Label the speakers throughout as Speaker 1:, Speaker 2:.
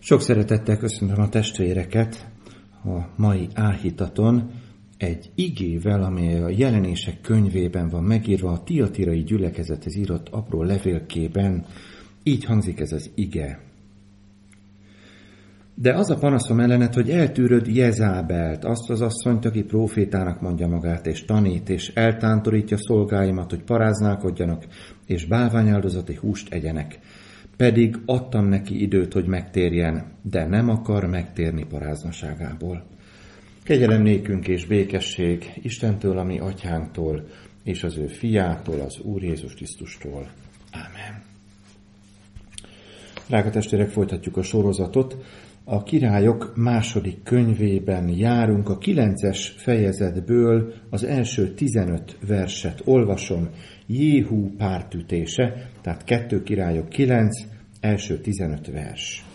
Speaker 1: Sok szeretettel köszöntöm a testvéreket a mai áhítaton egy igével, amely a Jelenések könyvében van megírva, a tiatirai gyülekezethez írott apró levélkében. Így hangzik ez az ige. De az a panaszom ellenet, hogy eltűröd Jezábelt, azt az asszonyt, aki prófétának mondja magát, és tanít, és eltántorítja szolgáimat, hogy paráználkodjanak, és bálványáldozati húst egyenek. Pedig adtam neki időt, hogy megtérjen, de nem akar megtérni paráznaságából. Kegyelem nékünk és békesség Istentől, a mi atyánktól, és az ő fiától, az Úr Jézus Krisztustól. Ámen. Drága testvérek, folytatjuk a sorozatot. A Királyok második könyvében járunk, a 9-es fejezetből az első 15 verset olvasom. Jéhú pártütése, tehát 2 Királyok 9, első 15 vers.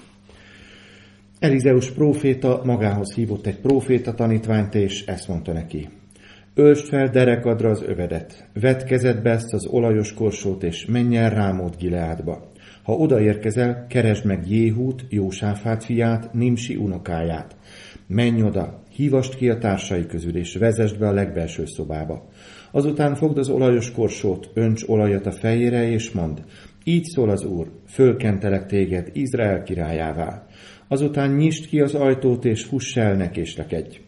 Speaker 1: Elizeus próféta magához hívott egy próféta tanítványt, és ezt mondta neki. Öltsd fel derekadra az övedet, vedd kezedbe ezt az olajos korsót, és menj el Rámót Gileádba. Ha odaérkezel, keresd meg Jéhút, Jósáfát fiát, Nimsi unokáját. Menj oda, hívasd ki a társai közül, és vezesd be a legbelső szobába. Azután fogd az olajos korsót, önts olajat a fejére, és mondd, így szól az Úr, fölkentelek téged Izrael királyává. Azután nyisd ki az ajtót, és fuss el, ne késlekedj.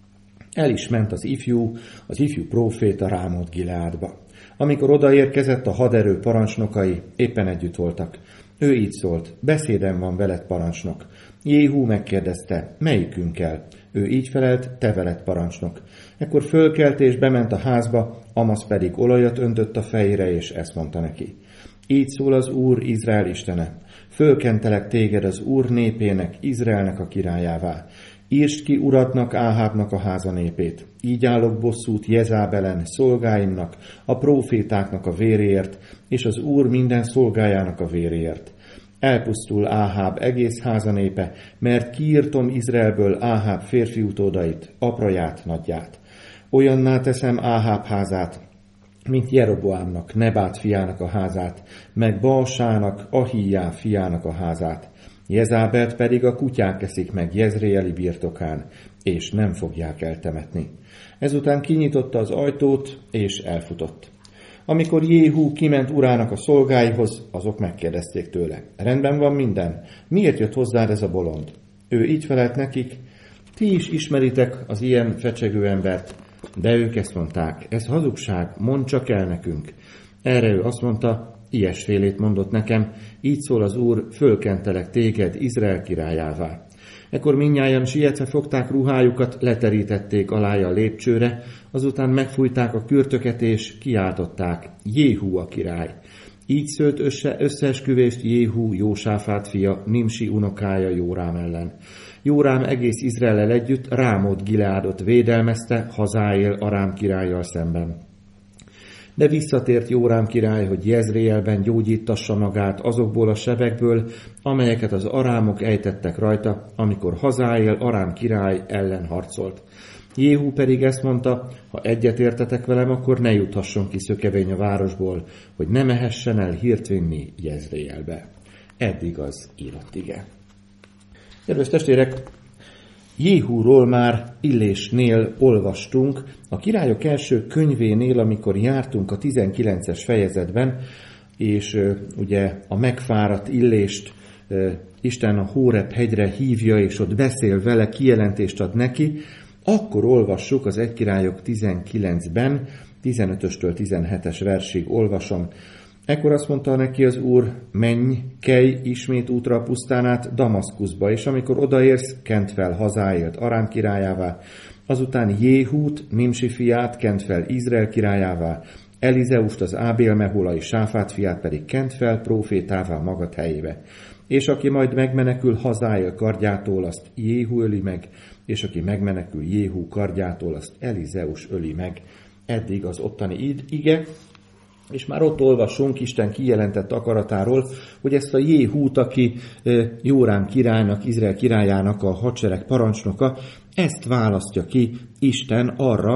Speaker 1: El is ment az ifjú próféta Rámót Gileádba. Amikor odaérkezett, a haderő parancsnokai éppen együtt voltak. Ő így szólt, beszédem van veled, parancsnok. Jéhú megkérdezte, melyikünkkel? Ő így felelt, te veled, parancsnok. Ekkor fölkelt és bement a házba, Amasz pedig olajat öntött a fejére, és ezt mondta neki. Így szól az Úr, Izrael istene. Fölkentelek téged az Úr népének, Izraelnek a királyává. Írtsd ki uradnak, Áhábnak a háza népét. Így állok bosszút Jezábelen, szolgáimnak, a prófétáknak a véréért, és az Úr minden szolgájának a véréért. Elpusztul Áháb egész háza népe, mert kiírtom Izraelből Áháb férfi utódait, apraját, nagyját. Olyanná teszem Áháb házát, mint Jeroboámnak, Nebát fiának a házát, meg Baásának, Ahijá fiának a házát. Jezábelt pedig a kutyák eszik meg Jezreeli birtokán, és nem fogják eltemetni. Ezután kinyitotta az ajtót, és elfutott. Amikor Jéhú kiment urának a szolgáihoz, azok megkérdezték tőle, rendben van minden, miért jött hozzád ez a bolond? Ő így felelt nekik, ti is ismeritek az ilyen fecsegő embert, de ők ezt mondták, ez hazugság, mondd csak el nekünk. Erre ő azt mondta, ilyesfélét mondott nekem, így szól az Úr, fölkentelek téged Izrael királyává. Ekkor mindnyájan sietve fogták ruhájukat, leterítették alája a lépcsőre, azután megfújták a kürtöket és kiáltották, Jéhú a király. Így szőtt összeesküvést Jéhú, Jósáfát fia, Nimsi unokája Jórám ellen. Jórám egész Izraellel együtt Rámót Gileádot védelmezte Hazáél Arám királlyal szemben. De visszatért Jórám király, hogy Jezreelben gyógyítassa magát azokból a sebekből, amelyeket az arámok ejtettek rajta, amikor Hazáél Arám király ellen harcolt. Jéhú pedig ezt mondta, ha egyetértetek velem, akkor ne juthasson ki szökevény a városból, hogy ne mehessen el hírt vinni Jezreelbe. Eddig az írott ige. Kedves testvérek, Jéhúról már Illésnél olvastunk, a Királyok első könyvénél, amikor jártunk a 19-es fejezetben, és ugye a megfáradt Illést Isten a Hóreb hegyre hívja, és ott beszél vele, kijelentést ad neki, akkor olvassuk az 1 Királyok 19-ben, 15-östől 17-es versig olvasom. Ekkor azt mondta neki az Úr, menj, kelj ismét útra a pusztán át Damaszkuszba, és amikor odaérsz, kent fel Hazáélt Arám királyává, azután Jéhút, Nimsi fiát kent fel Izrael királyává, Elizeust az Ábél-meholai Sáfát fiát pedig kent fel prófétává magad helyébe. És aki majd megmenekül Hazáél kardjától, azt Jéhú öli meg, és aki megmenekül Jéhú kardjától, azt Elizeus öli meg. Eddig az ottani ige. És már ott olvasunk Isten kijelentett akaratáról, hogy ezt a Jéhút, aki Jórám királynak, Izrael királyának a hadsereg parancsnoka, ezt választja ki Isten arra,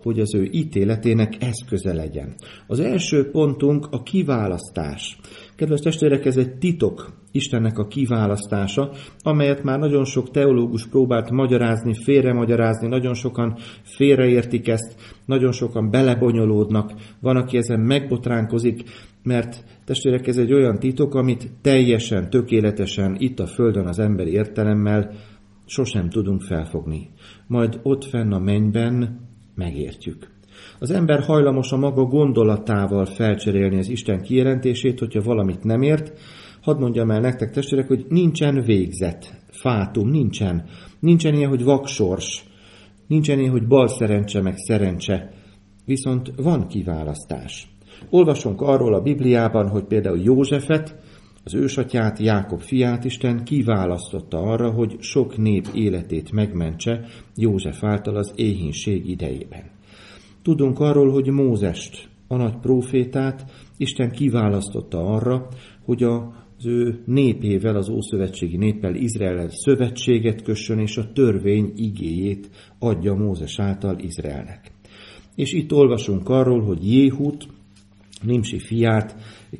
Speaker 1: hogy az ő ítéletének eszköze legyen. Az első pontunk a kiválasztás. Kedves testvérek, ez egy titok, Istennek a kiválasztása, amelyet már nagyon sok teológus próbált magyarázni, félremagyarázni, nagyon sokan félreértik ezt, nagyon sokan belebonyolódnak, van, aki ezen megbotránkozik, mert testvérek, ez egy olyan titok, amit teljesen, tökéletesen itt a földön az emberi értelemmel sosem tudunk felfogni. Majd ott fenn a mennyben megértjük. Az ember hajlamos a maga gondolatával felcserélni az Isten kijelentését, hogyha valamit nem ért. Hadd mondjam el nektek, testvérek, hogy nincsen végzet, fátum, nincsen. Nincsen ilyen, hogy vaksors, nincsen ilyen, hogy bal szerencse, meg szerencse. Viszont van kiválasztás. Olvasunk arról a Bibliában, hogy például Józsefet, az ősatyát, Jákob fiát Isten kiválasztotta arra, hogy sok nép életét megmentse József által az éhínség idejében. Tudunk arról, hogy Mózest, a nagy prófétát Isten kiválasztotta arra, hogy az ő népével, az ószövetségi néppel, Izraellel szövetséget kössön, és a törvény igéjét adja Mózes által Izraelnek. És itt olvasunk arról, hogy Jéhút, Nimsi fiát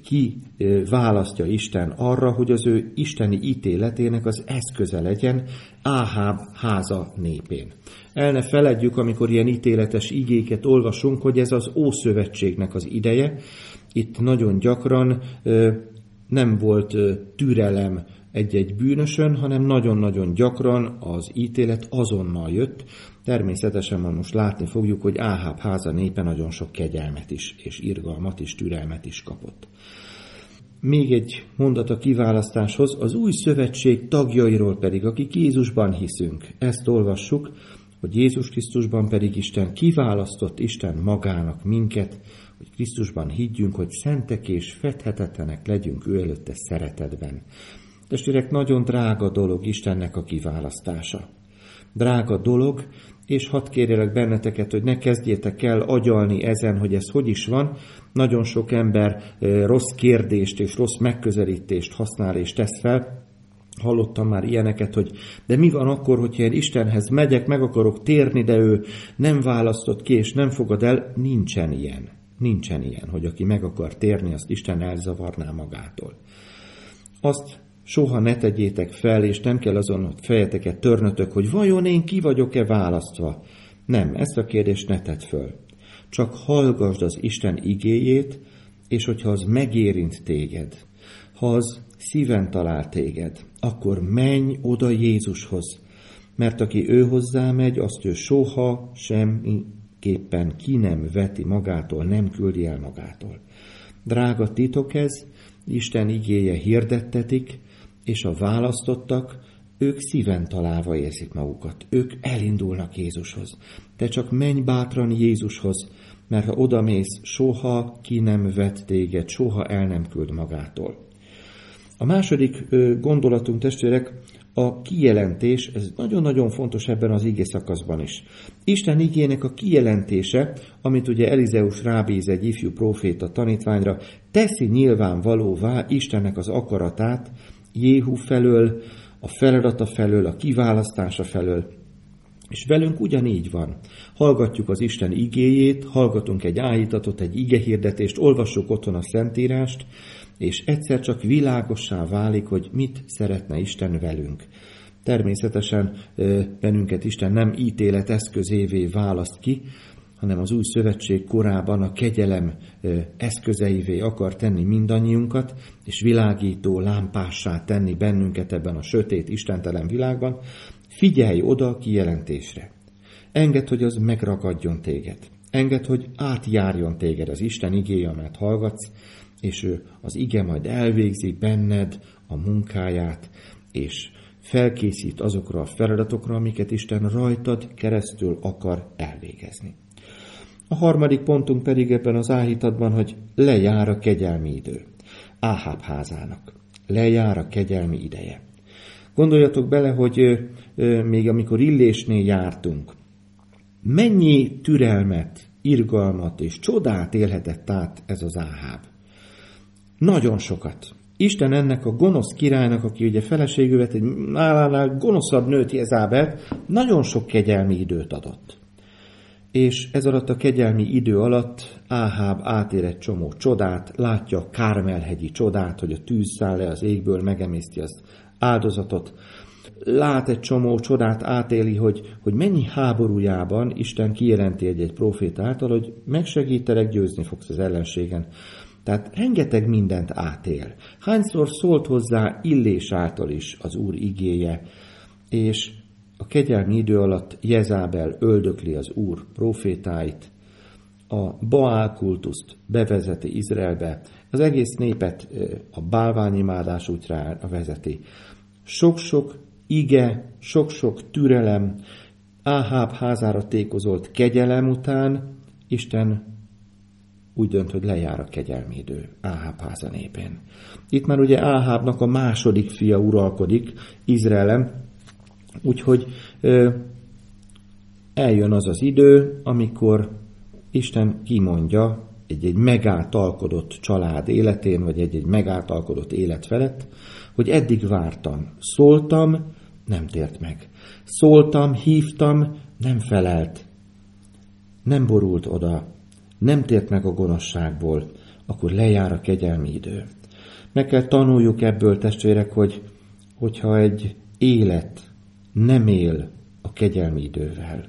Speaker 1: kiválasztja Isten arra, hogy az ő isteni ítéletének az eszköze legyen Áháb háza népén. El ne feledjük, amikor ilyen ítéletes igéket olvasunk, hogy ez az Ószövetségnek az ideje. Itt nagyon gyakran nem volt türelem egy-egy bűnösön, hanem nagyon-nagyon gyakran az ítélet azonnal jött. Természetesen most látni fogjuk, hogy Áháb háza népe nagyon sok kegyelmet is, és irgalmat is, türelmet is kapott. Még egy mondat a kiválasztáshoz, az új szövetség tagjairól pedig, akik Jézusban hiszünk. Ezt olvassuk, hogy Jézus Krisztusban pedig Isten kiválasztott Isten magának minket, hogy Krisztusban higgyünk, hogy szentek és fedhetetlenek legyünk ő előtte szeretetben. Testvérek, nagyon drága dolog Istennek a kiválasztása. Drága dolog, és hadd kérjelek benneteket, hogy ne kezdjétek el agyalni ezen, hogy ez hogy is van. Nagyon sok ember rossz kérdést és rossz megközelítést használ és tesz fel. Hallottam már ilyeneket, hogy de mi van akkor, hogyha én Istenhez megyek, meg akarok térni, de ő nem választott ki és nem fogad el. Nincsen ilyen. Nincsen ilyen, hogy aki meg akar térni, azt Isten elzavarná magától. Azt soha ne tegyétek fel, és nem kell azon fejeteket törnötök, hogy vajon én ki vagyok-e választva. Nem, ezt a kérdést ne tedd föl. Csak hallgasd az Isten igéjét, és hogyha az megérint téged, ha az szíven talál téged, akkor menj oda Jézushoz, mert aki ő hozzá megy, azt ő soha semmiképpen ki nem veti magától, nem küldi el magától. Drága titok ez, Isten igéje hirdettetik, és a választottak, ők szíven találva érzik magukat. Ők elindulnak Jézushoz. Te csak menj bátran Jézushoz, mert ha odamész, soha ki nem vet téged, soha el nem küld magától. A második gondolatunk, testvérek, a kijelentés, ez nagyon-nagyon fontos ebben az ige szakaszban is. Isten igének a kijelentése, amit ugye Elizeus rábíz egy ifjú próféta tanítványra, teszi nyilvánvalóvá Istennek az akaratát Jéhú felől, a feladata felől, a kiválasztása felől. És velünk ugyanígy van. Hallgatjuk az Isten igéjét, hallgatunk egy áhítatot, egy igehirdetést, olvassuk otthon a Szentírást, és egyszer csak világossá válik, hogy mit szeretne Isten velünk. Természetesen bennünket Isten nem ítélet eszközévé választ ki, hanem az új szövetség korában a kegyelem eszközeivé akar tenni mindannyiunkat, és világító lámpássá tenni bennünket ebben a sötét, istentelen világban. Figyelj oda a kijelentésre. Engedd, hogy az megragadjon téged. Engedd, hogy átjárjon téged az Isten igéje, amelyet hallgatsz, és ő az ige majd elvégzi benned a munkáját, és felkészít azokra a feladatokra, amiket Isten rajtad keresztül akar elvégezni. A harmadik pontunk pedig ebben az áhítatban, hogy lejár a kegyelmi idő. Áháb házának. Lejár a kegyelmi ideje. Gondoljatok bele, hogy még amikor Illésnél jártunk, mennyi türelmet, irgalmat és csodát élhetett át ez az Áháb. Nagyon sokat. Isten ennek a gonosz királynak, aki ugye feleségül vett egy nálánál gonoszabb nőt, Jezabelt, nagyon sok kegyelmi időt adott. és ez alatt a kegyelmi idő alatt Áháb átér egy csomó csodát, látja a Kármelhegyi csodát, hogy a tűz száll le az égből, megemészti az áldozatot. Lát egy csomó csodát, átéli, hogy mennyi háborújában Isten kijelenti egy próféta által, hogy megsegítelek, győzni fogsz az ellenségen. Tehát rengeteg mindent átél. Hányszor szólt hozzá Illés által is az Úr igéje, és a kegyelmi idő alatt Jezábel öldökli az Úr prófétáit, a Baál kultuszt bevezeti Izraelbe, az egész népet a bálványimádás útjára vezeti. Sok-sok ige, sok-sok türelem, Áháb házára tékozolt kegyelem után Isten úgy dönt, hogy lejár a kegyelmi idő Áháb háza népén. Itt már ugye Áhábnak a második fia uralkodik Izraelen, úgyhogy eljön az az idő, amikor Isten kimondja egy megáltalkodott család életén, vagy egy megáltalkodott élet felett, hogy eddig vártam, szóltam, nem tért meg. Szóltam, hívtam, nem felelt, nem borult oda, nem tért meg a gonoszságból, akkor lejár a kegyelmi idő. Meg kell tanuljuk ebből, testvérek, hogyha egy élet nem él a kegyelmi idővel,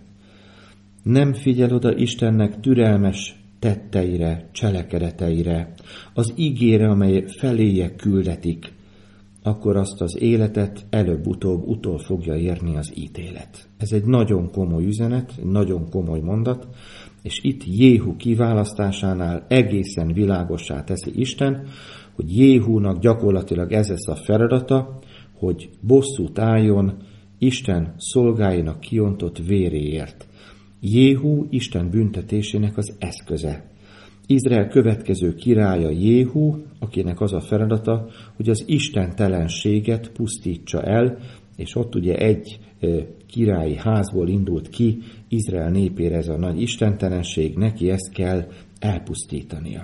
Speaker 1: nem figyel oda Istennek türelmes tetteire, cselekedeteire, az ígére, amely feléje küldetik, akkor azt az életet előbb-utóbb utol fogja érni az ítélet. Ez egy nagyon komoly üzenet, egy nagyon komoly mondat, és itt Jéhu kiválasztásánál egészen világossá teszi Isten, hogy Jéhúnak gyakorlatilag ez lesz a feladata, hogy bosszút álljon Isten szolgáinak kiontott véréért. Jéhú Isten büntetésének az eszköze. Izrael következő királya Jéhú, akinek az a feladata, hogy az istentelenséget pusztítsa el, és ott ugye egy királyi házból indult ki Izrael népére ez a nagy istentelenség, neki ezt kell elpusztítania.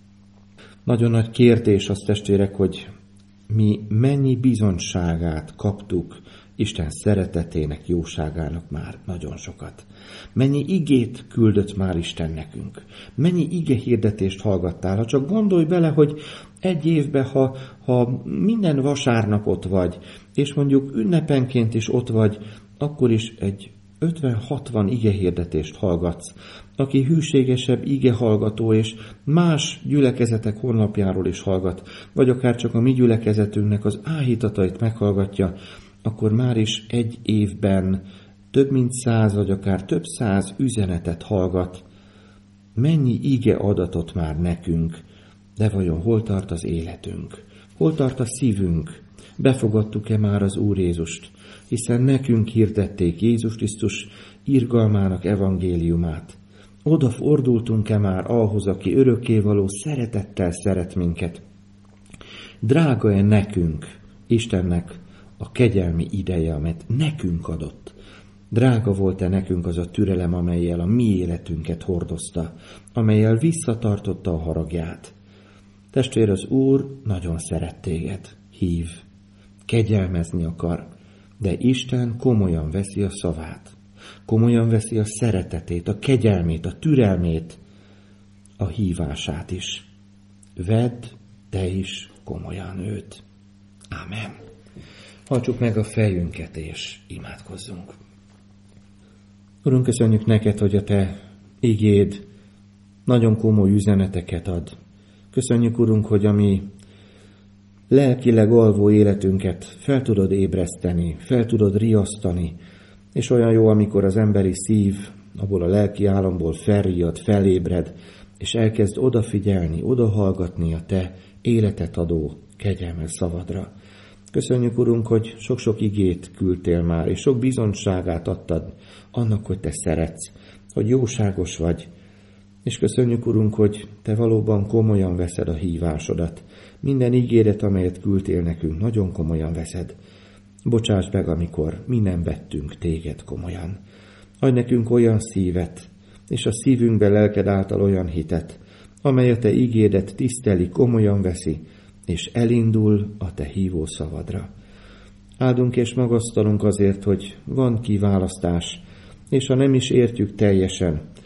Speaker 1: Nagyon nagy kérdés az, testvérek, hogy mi mennyi bizonyságát kaptuk Isten szeretetének, jóságának már nagyon sokat. Mennyi igét küldött már Isten nekünk. Mennyi ige hirdetést hallgattál. Ha csak gondolj bele, hogy egy évben, ha minden vasárnap ott vagy, és mondjuk ünnepenként is ott vagy, akkor is egy 50-60 ige hirdetést hallgatsz. Aki hűségesebb ige hallgató, és más gyülekezetek honlapjáról is hallgat, vagy akár csak a mi gyülekezetünknek az áhítatait meghallgatja, akkor már is egy évben több mint 100 vagy akár több 100 üzenetet hallgat. Mennyi ige adatot már nekünk, de vajon hol tart az életünk? Hol tart a szívünk? Befogadtuk-e már az Úr Jézust? Hiszen nekünk hirdették Jézus Krisztus irgalmának evangéliumát. Oda fordultunk-e már ahhoz, aki örökkévaló szeretettel szeret minket? Drága-e nekünk, Istennek a kegyelmi ideje, amit nekünk adott? Drága volt-e nekünk az a türelem, amellyel a mi életünket hordozta, amellyel visszatartotta a haragját? Testvér, az Úr nagyon szeret téged, hív, kegyelmezni akar, de Isten komolyan veszi a szavát, komolyan veszi a szeretetét, a kegyelmét, a türelmét, a hívását is. Vedd te is komolyan őt. Ámen. Hajtsuk meg a fejünket és imádkozzunk. Urunk, köszönjük neked, hogy a te igéd nagyon komoly üzeneteket ad. Köszönjük, Urunk, hogy a mi lelkileg alvó életünket fel tudod ébreszteni, fel tudod riasztani, és olyan jó, amikor az emberi szív abból a lelki álomból felriad, felébred, és elkezd odafigyelni, odahallgatni a te életet adó kegyelmes szavadra. Köszönjük, Urunk, hogy sok-sok igét küldtél már, és sok bizonyságát adtad annak, hogy te szeretsz, hogy jóságos vagy. És köszönjük, Urunk, hogy te valóban komolyan veszed a hívásodat. Minden ígéret, amelyet küldtél nekünk, nagyon komolyan veszed. Bocsáss meg, amikor mi nem vettünk téged komolyan. Adj nekünk olyan szívet, és a szívünkbe lelked által olyan hitet, amely a te ígéret tiszteli, komolyan veszi, és elindul a te hívó szavadra. Áldunk és magasztalunk azért, hogy van kiválasztás, és ha nem is értjük teljesen,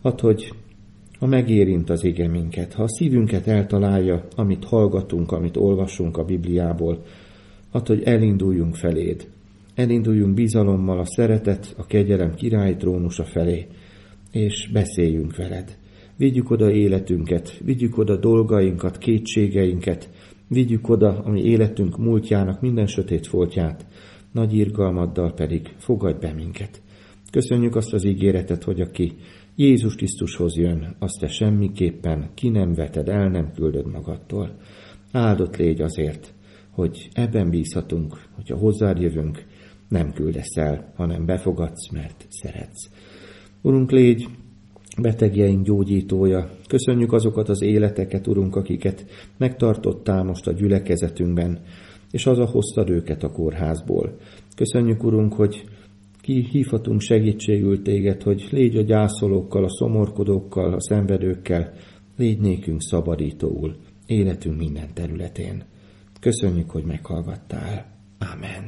Speaker 1: Add, hogy ha megérint az ige minket, ha a szívünket eltalálja, amit hallgatunk, amit olvasunk a Bibliából, add, hogy elinduljunk feléd. Elinduljunk bizalommal a szeretet, a kegyelem királyi trónusa felé, és beszéljünk veled. Vigyük oda életünket, vigyük oda dolgainkat, kétségeinket, vigyük oda a mi életünk múltjának minden sötét foltját, nagy irgalmaddal pedig fogadj be minket. Köszönjük azt az ígéretet, hogy aki Jézus Krisztushoz jön, azt te semmiképpen ki nem veted, el nem küldöd magadtól. Áldott légy azért, hogy ebben bízhatunk, hogyha hozzád jövünk, nem küldesz el, hanem befogadsz, mert szeretsz. Urunk, légy betegjeink gyógyítója. Köszönjük azokat az életeket, Urunk, akiket megtartottál most a gyülekezetünkben, és hazahoztad őket a kórházból. Köszönjük, Urunk, hogy hívhatunk segítségül téged, hogy légy a gyászolókkal, a szomorkodókkal, a szenvedőkkel, légy nékünk szabadítóul, életünk minden területén. Köszönjük, hogy meghallgattál. Ámen.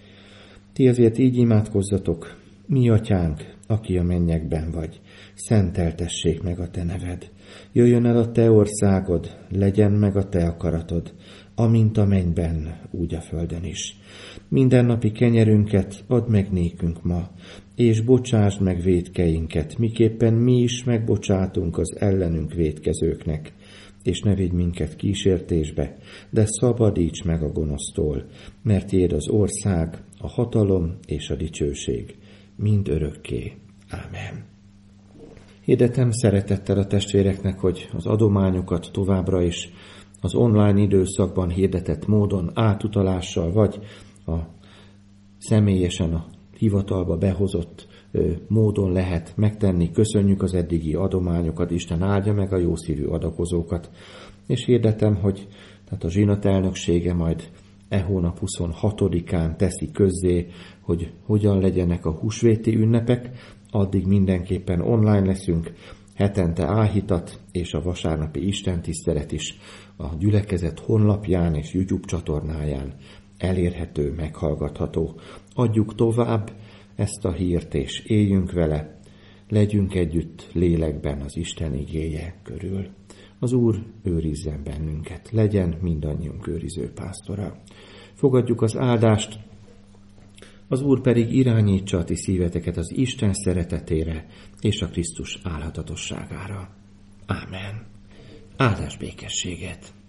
Speaker 1: Ti azért így imádkozzatok: mi atyánk, aki a mennyekben vagy, szenteltessék meg a te neved. Jöjjön el a te országod, legyen meg a te akaratod, amint a mennyben, úgy a földön is. Mindennapi kenyerünket add meg nékünk ma, és bocsásd meg vétkeinket, miképpen mi is megbocsátunk az ellenünk vétkezőknek. És ne vigy minket kísértésbe, de szabadíts meg a gonosztól, mert tiéd az ország, a hatalom és a dicsőség, mind örökké. Ámen. Hirdetem szeretettel a testvéreknek, hogy az adományokat továbbra is az online időszakban hirdetett módon átutalással, vagy a személyesen a hivatalba behozott módon lehet megtenni. Köszönjük az eddigi adományokat, Isten áldja meg a jószívű adakozókat. És hirdetem, hogy tehát a zsinat elnöksége majd hónap 26-án teszi közzé, hogy hogyan legyenek a húsvéti ünnepek. Addig mindenképpen online leszünk, hetente áhítat és a vasárnapi istentisztelet is a gyülekezet honlapján és YouTube csatornáján elérhető, meghallgatható. Adjuk tovább ezt a hírt, és éljünk vele, legyünk együtt lélekben az Isten igéje körül. Az Úr őrizzen bennünket, legyen mindannyiunk őriző pásztora. Fogadjuk az áldást, az Úr pedig irányítsa a ti szíveteket az Isten szeretetére és a Krisztus álhatatosságára. Ámen. Áldás békességet!